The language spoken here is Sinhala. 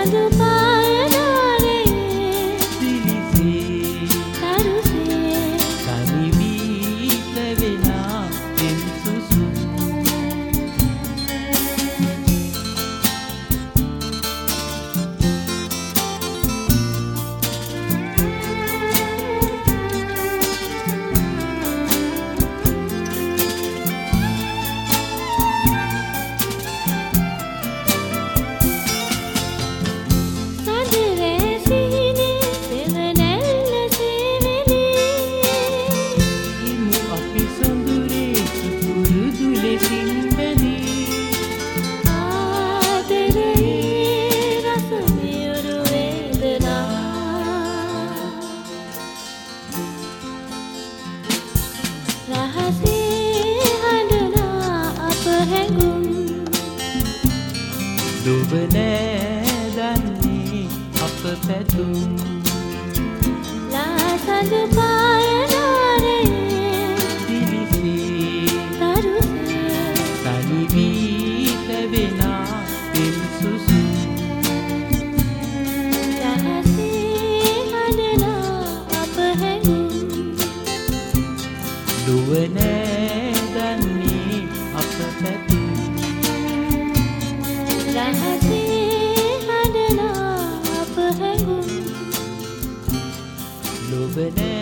සඳු පායනාරේ දිලිසේ තරුසේ තනි වී තැවෙනා පෙම් සුසුම් දුව නෑ දන්නේ අප පැතුම් ලා සඳු පායනාරේ දිලිසේ තරුසේ තනි වී තැවෙනා පෙම් සුසුම් රහසේ හඬනා අප හැඟුම් දුව නෑ දන්නේ අප පැතුම් රහසේ හඬනා අප හැඟුම් ලොව නෑ